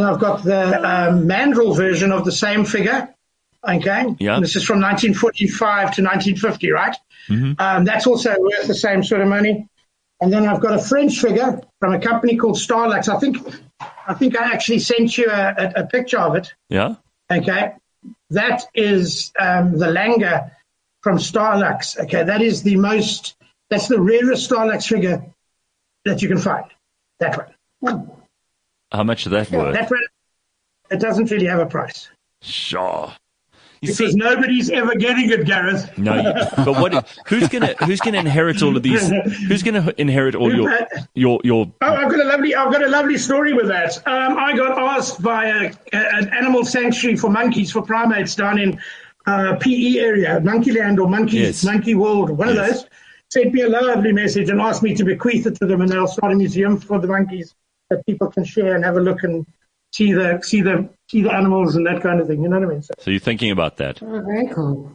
mandrill version of the same figure. Okay. Yeah. This is from 1945 to 1950, right? Mm-hmm. That's also worth the same sort of money. And then I've got a French figure from a company called Starlux. I think I actually sent you a picture of it. Yeah. Okay. That is the Langer from Starlux. Okay. That's the rarest Starlux figure that you can find. That one. How much is that worth? That one, it doesn't really have a price. Sure. Because nobody's ever getting it, Gareth. No, but who's gonna inherit all of these? Who's gonna inherit all your? Oh, I've got a lovely story with that. I got asked by an animal sanctuary for monkeys, for primates down in PE area, Monkeyland or Monkey World, one of those. Sent me a lovely message and asked me to bequeath it to them, and they'll start a museum for the monkeys that people can share and have a look and see the animals and that kind of thing. You know what I mean? So you're thinking about that? Oh, very cool.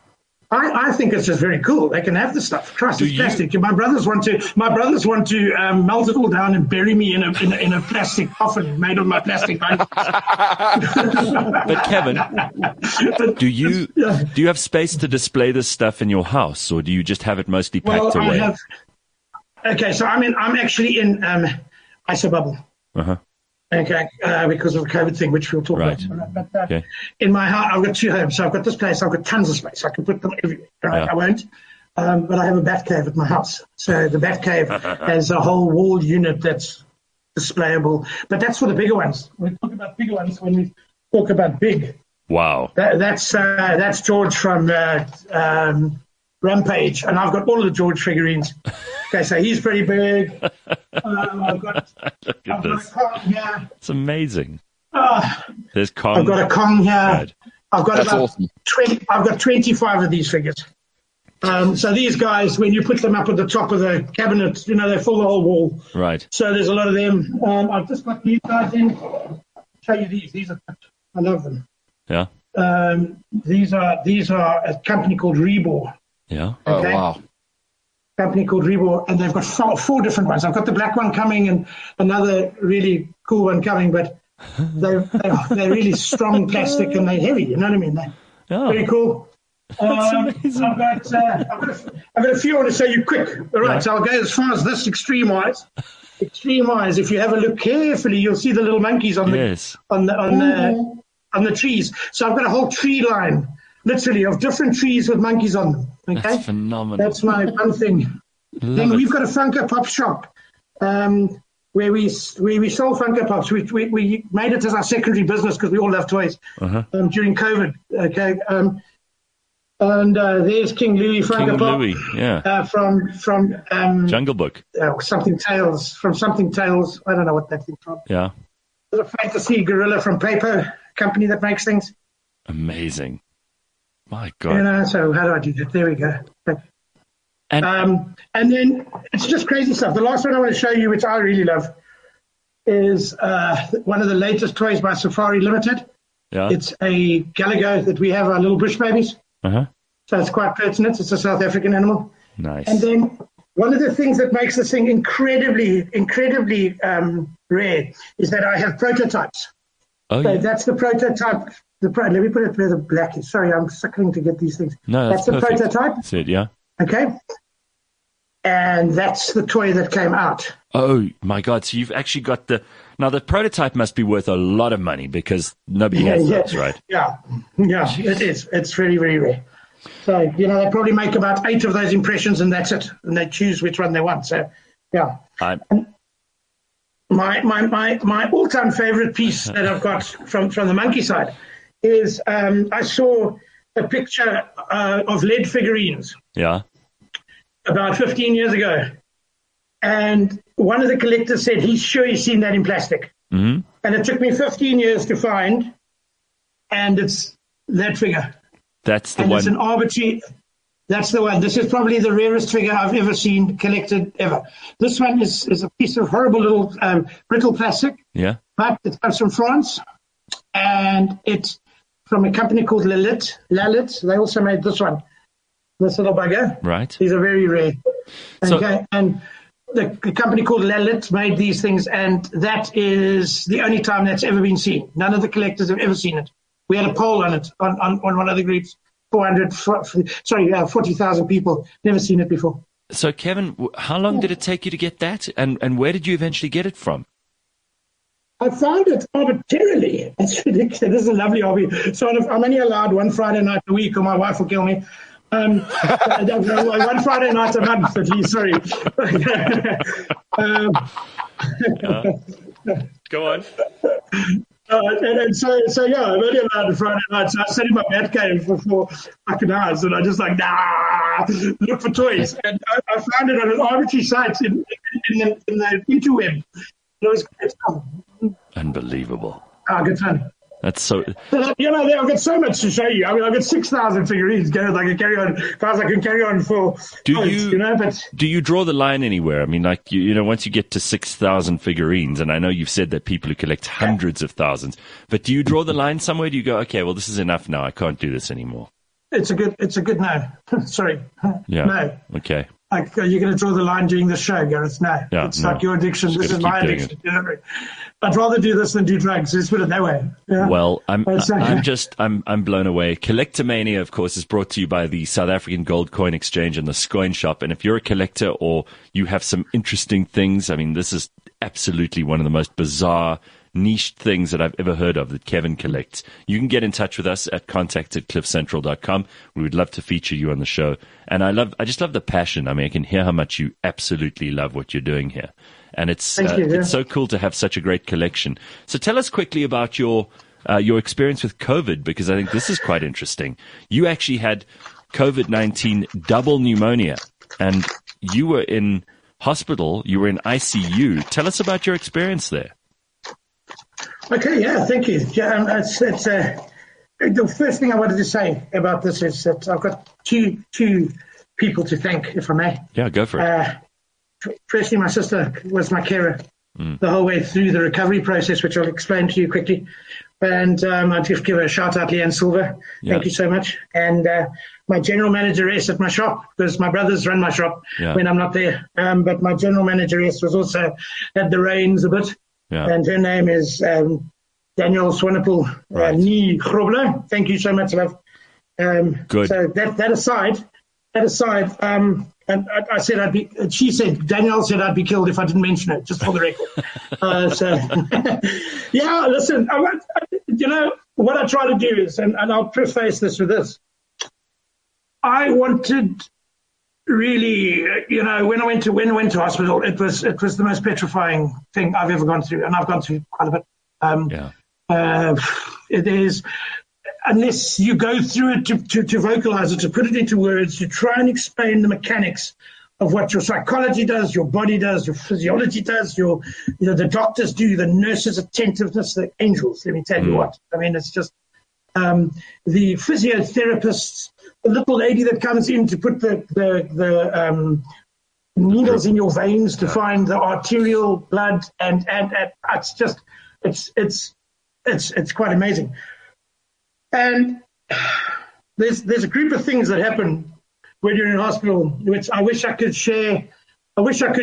I think it's just very cool. They can have the stuff. Christ, it's plastic. My brothers want to melt it all down and bury me in a plastic coffin made of my plastic monkeys. But Kevin, do you have space to display this stuff in your house, or do you just have it mostly packed away? So I'm actually in Isobubble. Uh-huh. Okay, because of the COVID thing, which we'll talk about. But in my house, I've got 2 homes. So I've got this place, I've got tons of space. I can put them everywhere. Right? Yeah. I won't. But I have a bat cave at my house. So the bat cave has a whole wall unit that's displayable. But that's for the bigger ones. We talk about bigger ones when we talk about big. Wow. That's George from Rampage, and I've got all of the George figurines. Okay, so he's pretty big. I've got a Kong here. It's amazing. There's Kong. I've got a Kong here. Right. I've got awesome. 20. I've got 25 of these figures. So these guys, when you put them up at the top of the cabinet, they fill the whole wall. Right. So there's a lot of them. I've just got these guys in. I'll show you these. These are, I love them. Yeah. These are a company called Rebor. Yeah. Okay? Oh, wow. Company called Rebor, and they've got 4 different ones. I've got the black one coming and another really cool one coming, but they're really strong plastic and they're heavy. You know what I mean? They're very cool. That's amazing. I've got a few I want to show you quick. All right, so I'll go as far as this Extreme Eyes. Extreme Eyes. If you have a look carefully, you'll see the little monkeys on the trees. So I've got a whole tree line, literally, of different trees with monkeys on them. Okay, that's phenomenal. That's my one thing. Then we've got a Funko Pop shop where we sell Funko Pops. We made it as our secondary business because we all love toys during COVID. Okay. And there's King Louie Funko Pop. Louie, yeah. From Jungle Book. Something Tales. From Something Tales. I don't know what that thing's from. Yeah. There's a Fantasy Gorilla from Paper, company that makes things. Amazing. My God. So how do I do that? There we go. And then it's just crazy stuff. The last one I want to show you, which I really love, is one of the latest toys by Safari Limited. Yeah. It's a Gallagher that we have, our little bush babies. Uh-huh. So it's quite pertinent. It's a South African animal. Nice. And then one of the things that makes this thing incredibly rare is that I have prototypes. Oh, so yeah. That's the prototype. Let me put it where the black is. Sorry, I'm suckling to get these things. No, that's the perfect. prototype. That's it, yeah. Okay. And that's the toy that came out. Oh my God! So you've actually got now the prototype must be worth a lot of money because nobody has those, right? Yeah, it is. It's very, very rare. So they probably make about 8 of those impressions, and that's it. And they choose which one they want. So, yeah. My all-time favorite piece that I've got from the monkey side is I saw a picture of lead figurines. Yeah. About 15 years ago. And one of the collectors said he's sure he's seen that in plastic. Mm-hmm. And it took me 15 years to find, and it's that figure. That's the one. It's an arbitrary. That's the one. This is probably the rarest figure I've ever seen collected ever. This one is a piece of horrible little brittle plastic. Yeah. But it comes from France, and it's from a company called Lalit. They also made this one. This little bugger. Right. These are very rare. Okay. So, and the company called Lalit made these things, and that is the only time that's ever been seen. None of the collectors have ever seen it. We had a poll on it on one of the groups. 40,000 people. Never seen it before. So, Kevin, how long did it take you to get that? And where did you eventually get it from? I found it arbitrarily. It's ridiculous. This is a lovely hobby. So I'm only allowed one Friday night a week or my wife will kill me. One Friday night a month at least, sorry. Go on. And so I'm only allowed a Friday night. So I sat in my Batcave for 4 fucking hours, and I just look for toys. And I found it on an arbitrary site in the interweb. It was great stuff. Unbelievable. Good fun. That's so. I've got so much to show you. I mean, I've got 6,000 figurines, Gareth. I can carry on, guys. I can carry on for. Do you draw the line anywhere? I mean, like once you get to 6,000 figurines, and I know you've said that people who collect hundreds of thousands, but do you draw the line somewhere? Do you go, okay, well, this is enough now. I can't do this anymore. It's a good no. Sorry. Yeah. No. Okay. Like, are you going to draw the line during the show, Gareth? No. Yeah, it's like your addiction. Just this is my addiction. I'd rather do this than do drugs. Let's put it that way. Yeah. Well, I'm blown away. Collectomania, of course, is brought to you by the South African Gold Coin Exchange and the Scoin Shop. And if you're a collector or you have some interesting things, I mean, this is absolutely one of the most bizarre niche things that I've ever heard of that Kevin collects. You can get in touch with us at contact@cliffcentral.com. We would love to feature you on the show. And I just love the passion. I mean, I can hear how much you absolutely love what you're doing here. And it's so cool to have such a great collection. So tell us quickly about your experience with COVID, because I think this is quite interesting. You actually had COVID-19 double pneumonia, and you were in hospital. You were in ICU. Tell us about your experience there. Okay, yeah, thank you. Yeah, the first thing I wanted to say about this is that I've got two people to thank, if I may. Yeah, go for it. Firstly, my sister was my carer the whole way through the recovery process, which I'll explain to you quickly. And I'll just give her a shout out, Leanne Silver. Yeah. Thank you so much. And my general manageress at my shop, because my brothers run my shop when I'm not there. But my general manageress was also at the reins a bit. Yeah. And her name is Danielle Swanepoel Nee Grobler. Thank you so much, love. Good. So that aside, and I said she said, Danielle said I'd be killed if I didn't mention it, just for the record. Yeah, listen, what I try to do is, and I'll preface this with this, I wanted really, when I went to hospital, it was the most petrifying thing I've ever gone through, and I've gone through quite a bit. It is, unless you go through it to vocalize it, to put it into words, to try and explain the mechanics of what your psychology does, your body does, your physiology does, the doctors do, the nurses' attentiveness, the angels. Let me tell you what. I mean, it's just the physiotherapists, the little lady that comes in to put the needles in your veins to find the arterial blood, and it's just it's quite amazing. And there's a group of things that happen when you're in hospital, which I wish I could share. I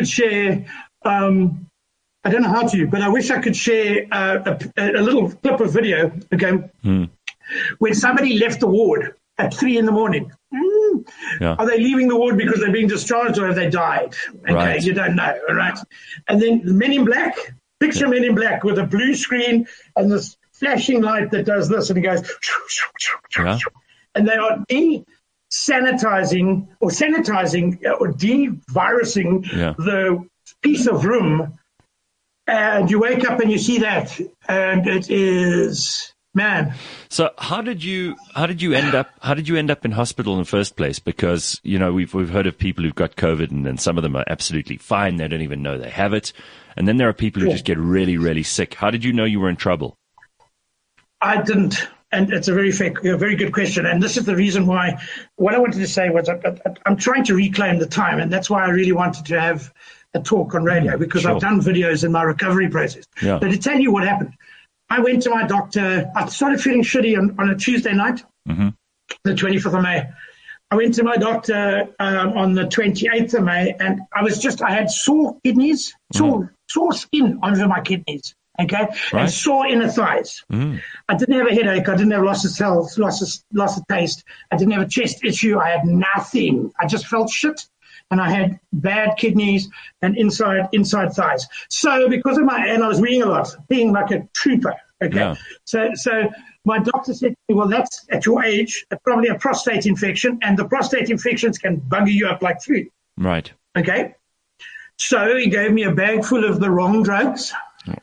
don't know how to, but I wish I could share a little clip of video, okay, when somebody left the ward at 3 a.m. Are they leaving the ward because they're being discharged or have they died? Okay, right. You don't know, all right? And then Men in Black, picture Men in Black with a blue screen and this flashing light that does this and it goes, and they are sanitizing or de-virusing the piece of room. And you wake up and you see that, and it is, man. So how did you end up in hospital in the first place? Because, you know, we've heard of people who've got COVID and then some of them are absolutely fine. They don't even know they have it. And then there are people who just get really, really sick. How did you know you were in trouble? I didn't. And it's a very good question. And this is the reason why what I wanted to say was I'm trying to reclaim the time. And that's why I really wanted to have a talk on radio, because I've done videos in my recovery process. Yeah. But to tell you what happened, I went to my doctor. I started feeling shitty on a Tuesday night, the 25th of May. I went to my doctor on the 28th of May, and I had sore kidneys, sore skin under my kidneys, okay, and sore inner thighs. I didn't have a headache. I didn't have loss of cells, loss of taste. I didn't have a chest issue. I had nothing. I just felt shit. And I had bad kidneys and inside thighs. So because of and I was reading a lot, being like a trooper. Okay. Yeah. So my doctor said to me, well, that's at your age, probably a prostate infection, and the prostate infections can bugger you up like food. Right. Okay. So he gave me a bag full of the wrong drugs.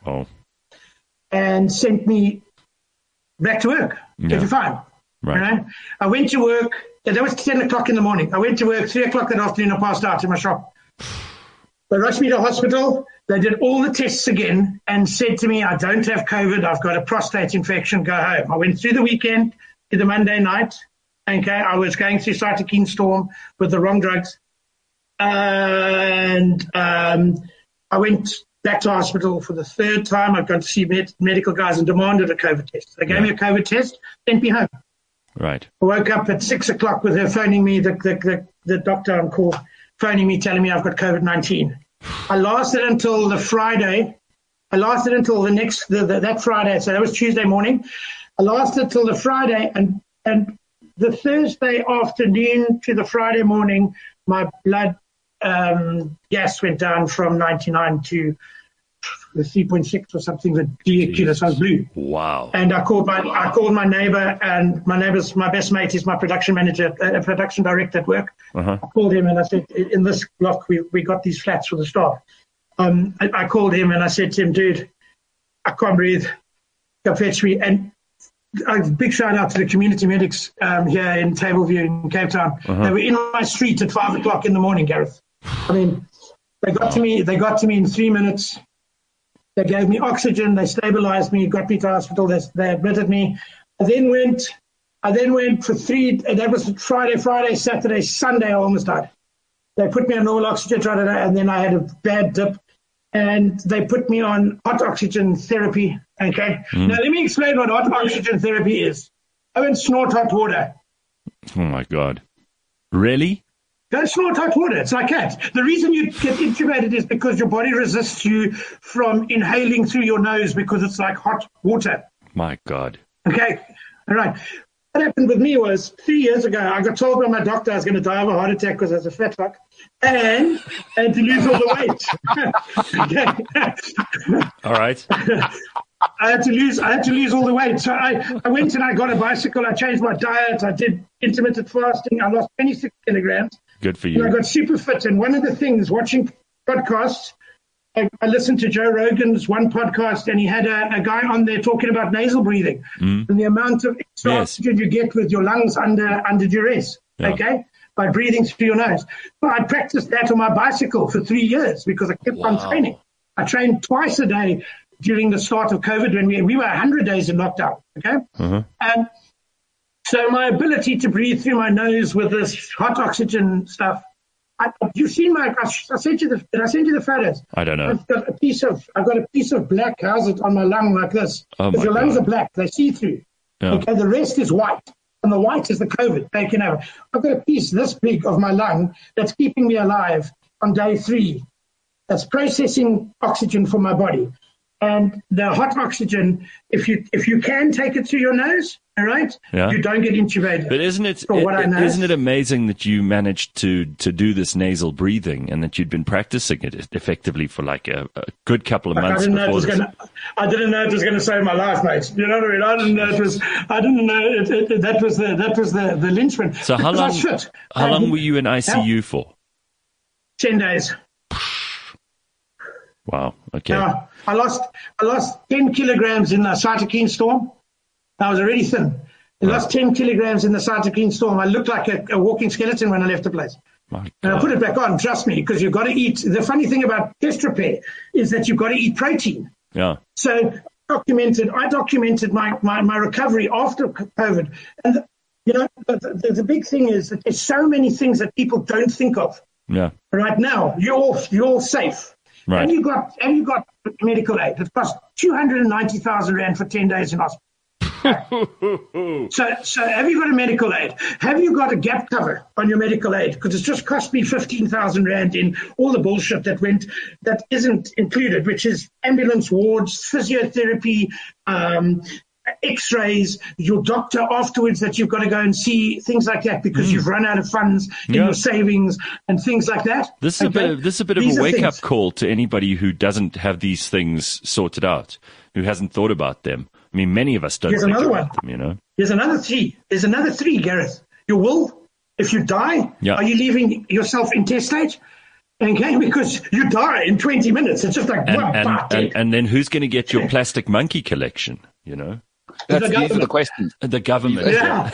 And sent me back to work. Get you fine. Right. I went to work. That was 10 o'clock in the morning. I went to work 3 o'clock that afternoon. I passed out in my shop. They rushed me to hospital. They did all the tests again and said to me, I don't have COVID. I've got a prostate infection. Go home. I went through the weekend to the Monday night. Okay. I was going through cytokine storm with the wrong drugs. And I went back to hospital for the third time. I've gone to see medical guys and demanded a COVID test. They gave me a COVID test, sent me home. Right. I woke up at 6 o'clock with her phoning me, the doctor on call, phoning me, telling me I've got COVID-19. I lasted until the Friday. I lasted until that Friday. So that was Tuesday morning. I lasted till the Friday, and the Thursday afternoon to the Friday morning, my blood gas went down from 99 to the 3.6 or something, ridiculous. I was blue. Wow. And I called my neighbor, and my best mate is my production manager, production director at work. I called him and I said, in this block, we got these flats for the staff. I called him and I said to him, dude, I can't breathe. Come fetch me. And a big shout out to the community medics here in Tableview in Cape Town. They were in my street at 5 o'clock in the morning, Gareth. I mean, they got to me in 3 minutes. They gave me oxygen. They stabilized me, got me to hospital. They admitted me. I then went for that was Friday, Saturday, Sunday, I almost died. They put me on normal oxygen, and then I had a bad dip. And they put me on hot oxygen therapy. Okay. Now, let me explain what hot oxygen therapy is. I went snort hot water. Oh, my God. Really? Go snort hot water. It's like that. The reason you get intubated is because your body resists you from inhaling through your nose because it's like hot water. My God. Okay. All right. What happened with me was 3 years ago, I got told by my doctor I was going to die of a heart attack because I was a fat fuck and to lose all the weight. All right. I had to lose all the weight. So I went and I got a bicycle. I changed my diet. I did intermittent fasting. I lost 26 kilograms. Good for you. And I got super fit. And one of the things, watching podcasts, I listened to Joe Rogan's one podcast, and he had a guy on there talking about nasal breathing and the amount of oxygen you get with your lungs under duress, okay, by breathing through your nose. So I practiced that on my bicycle for 3 years because I kept on training. I trained twice a day during the start of COVID when we were 100 days in lockdown, okay? And so my ability to breathe through my nose with this hot oxygen stuff, you've seen did I send you the photos? I don't know. I've got a piece of black housed on my lung like this. Because your lungs are black, they see through. Yeah. Okay, the rest is white. And the white is the COVID taken over. I've got a piece this big of my lung that's keeping me alive on day 3. That's processing oxygen for my body. And the hot oxygen, if you can take it through your nose, all right, you don't get intubated. But isn't it amazing that you managed to do this nasal breathing and that you'd been practicing it effectively for like a good couple of months before this? I didn't know it was going to save my life, mate. You know what I mean? I didn't know that was the linchpin. So how long were you in ICU for? 10 days. Wow. Okay. I lost 10 kilograms in the cytokine storm. I was already thin. I lost 10 kilograms in the cytokine storm. I looked like a walking skeleton when I left the place. And I put it back on, trust me, because you've got to eat. The funny thing about chest repair is that you've got to eat protein. Yeah. So I documented my recovery after COVID. And, the big thing is that there's so many things that people don't think of. Yeah. Right now, you're safe. Right. And you got medical aid. It cost 290,000 rand for 10 days in hospital. So have you got a medical aid? Have you got a gap cover on your medical aid? Because it's just cost me 15,000 rand in all the bullshit that isn't included, which is ambulance wards, physiotherapy, X-rays, your doctor afterwards that you've got to go and see, things like that, because you've run out of funds in your savings and things like that. This is a bit of a wake-up call to anybody who doesn't have these things sorted out, who hasn't thought about them. I mean, many of us don't think about them, There's another three. Gareth. Your will, if you die, are you leaving yourself intestate? Okay, because you die in 20 minutes. It's just like, and then who's going to get your plastic monkey collection, These are the questions. The government. Yeah.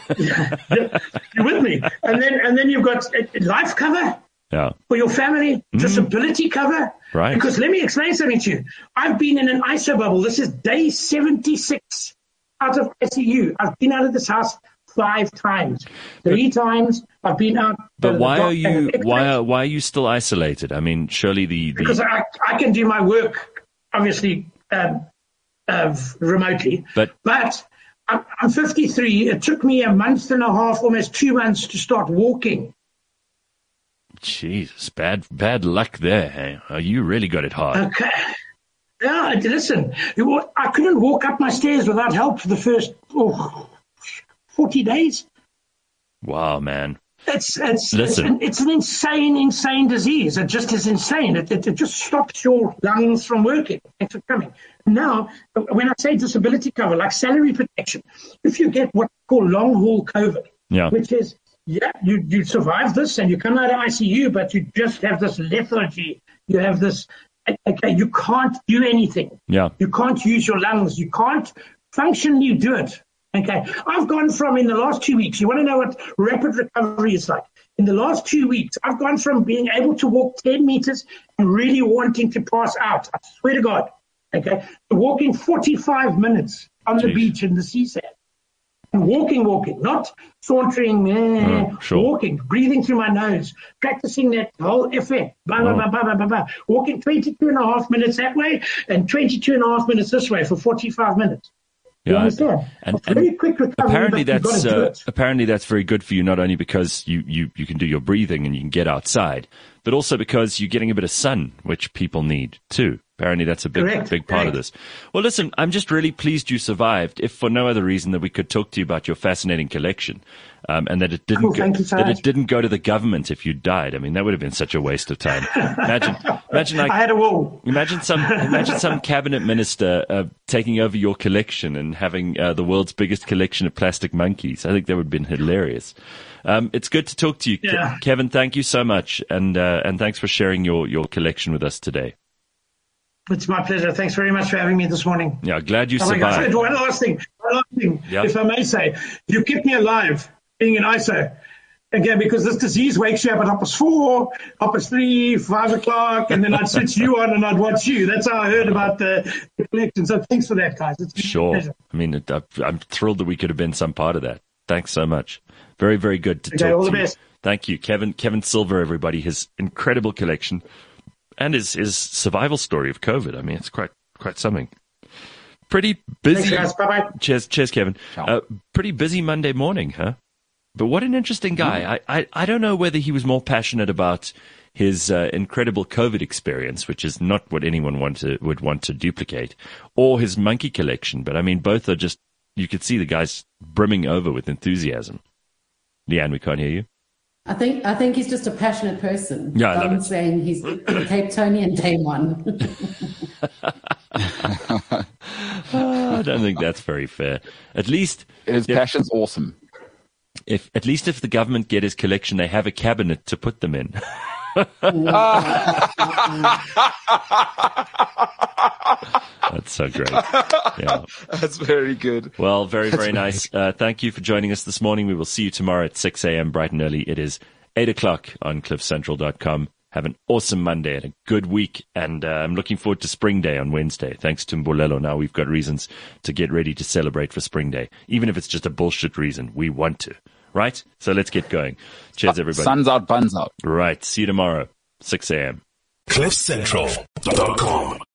You're with me. And then you've got life cover for your family, disability cover. Right. Because let me explain something to you. I've been in an ISO bubble. This is day 76 out of ICU. I've been out of this house 5 times. 3 times I've been out. But why are you still isolated? I mean, surely because I can do my work, obviously, remotely. But I'm 53. It took me a month and a half, almost 2 months to start walking. Jesus, bad luck there. Hey? Oh, you really got it hard. Okay. Yeah, listen, I couldn't walk up my stairs without help for the first 40 days. Wow, man. It's an insane disease. It just is insane. It just stops your lungs from working. Thanks for coming. Now, when I say disability cover, like salary protection, if you get what we call long-haul COVID, which is, you survive this and you come out of ICU, but you just have this lethargy. You have this, you can't do anything. Yeah. You can't use your lungs. You can't functionally do it. Okay, I've gone from, in the last 2 weeks, you want to know what rapid recovery is like? In the last 2 weeks, I've gone from being able to walk 10 meters and really wanting to pass out, I swear to God, to walking 45 minutes on the beach in the sea sand. And walking, not sauntering, walking, breathing through my nose, practicing that whole effect, walking 22 and a half minutes that way and 22 and a half minutes this way for 45 minutes. You understand? And very quick recovery, apparently that's very good for you, not only because you can do your breathing and you can get outside, but also because you're getting a bit of sun, which people need too. Apparently that's a big part of this. Well, listen, I'm just really pleased you survived, if for no other reason that we could talk to you about your fascinating collection, and that it didn't go to the government if you died. I mean, that would have been such a waste of time. Imagine like, I had a wall. Imagine some cabinet minister taking over your collection and having the world's biggest collection of plastic monkeys. I think that would have been hilarious. It's good to talk to you, Kevin. Thank you so much, and thanks for sharing your collection with us today. It's my pleasure. Thanks very much for having me this morning. Yeah, glad you survived. One last thing, if I may say. You kept me alive being in ISO. Again, because this disease wakes you up at 4:30, 3:00, 5 o'clock, and then I'd switch you on and I'd watch you. That's how I heard about the collection. So thanks for that, guys. It's sure. I mean, I'm thrilled that we could have been some part of that. Thanks so much. Very, very good to talk all to the you. Best. Thank you. Kevin Silver, everybody, his incredible collection. And his survival story of COVID. I mean, it's quite something. Pretty busy. Thanks, guys. Bye-bye. Cheers, Kevin. Pretty busy Monday morning, huh? But what an interesting guy. I don't know whether he was more passionate about his incredible COVID experience, which is not what anyone would want to duplicate, or his monkey collection. But I mean, both are just, you could see the guy's brimming over with enthusiasm. Leanne, we can't hear you. I think he's just a passionate person. Yeah, I love it. Saying he's Cape Tonian day one. I don't think that's very fair. At least his passion's awesome. If the government get his collection, they have a cabinet to put them in. That's so great. Yeah. That's very good. Well, very, very nice. Thank you for joining us this morning. We will see you tomorrow at 6 a.m. bright and early. It is 8 o'clock on cliffcentral.com. Have an awesome Monday and a good week. And I'm looking forward to Spring Day on Wednesday. Thanks to Mbolelo. Now we've got reasons to get ready to celebrate for Spring Day. Even if it's just a bullshit reason, we want to. Right? So let's get going. Cheers, everybody. Sun's out, buns out. Right. See you tomorrow, 6 a.m. cliffcentral.com